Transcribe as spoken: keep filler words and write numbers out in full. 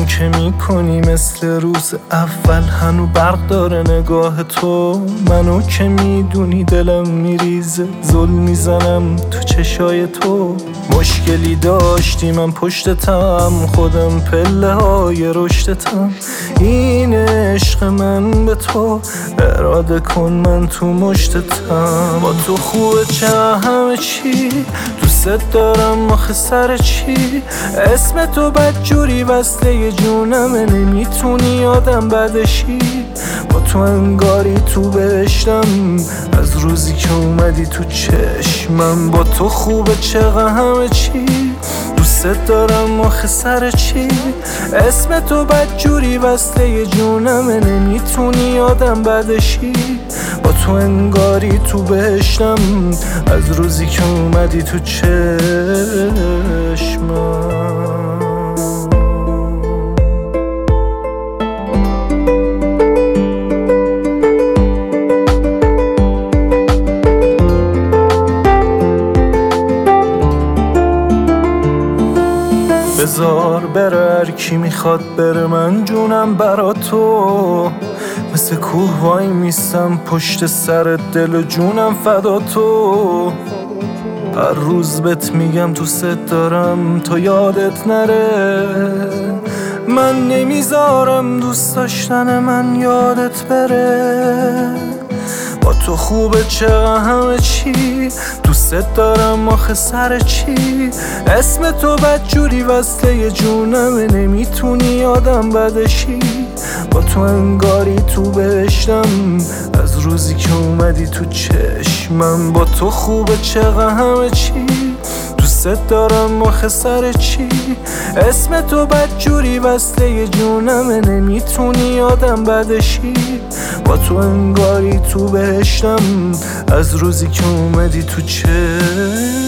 که میکنی مثل روز اول هنو برق داره نگاه تو. منو که میدونی دلم میریزه زل میزنم تو چشای تو. مشکلی داشتی من پشتتم خودم پله های رشدتم. این عشق من به تو اراده کن من تو مشتتم. با تو خوبه چه همه چی دوست دارم آخه سر چی. اسم تو بدجوری وصله جونمه نمیتونی آدم بدشی. با تو انگاری تو بهشتم از روزی که اومدی تو چشمم. با تو خوبه چقدر همه چی دوست دارم آخه سر چی. اسم تو بدجوری وصله جونمه نمیتونی آدم بدشی. با تو انگاری تو بهشتم از روزی که اومدی تو چشمم. بذار بره هر کی میخواد بره من جونم برا تو. مثل کوه وای میستم پشت سر دل و جونم فدا تو. هر روز بهت میگم دوست دارم تو یادت نره. من نمیذارم دوست داشتن من یادت بره. با تو خوبه چقدر همه چی دوست دارم آخه سر چی. اسم تو بدجوری وصله جونمه نمیتونی آدم بدشی. با تو انگاری تو بهشتم از روزی که اومدی تو چشمم. با تو خوبه چقدر همه چی دوست دارم آخه سر چی. اسم تو بدجوری وصله جونمه نمیتونی آدم بدشی. با تو انگاری تو بهشتم از روزی که اومدی تو چشمم.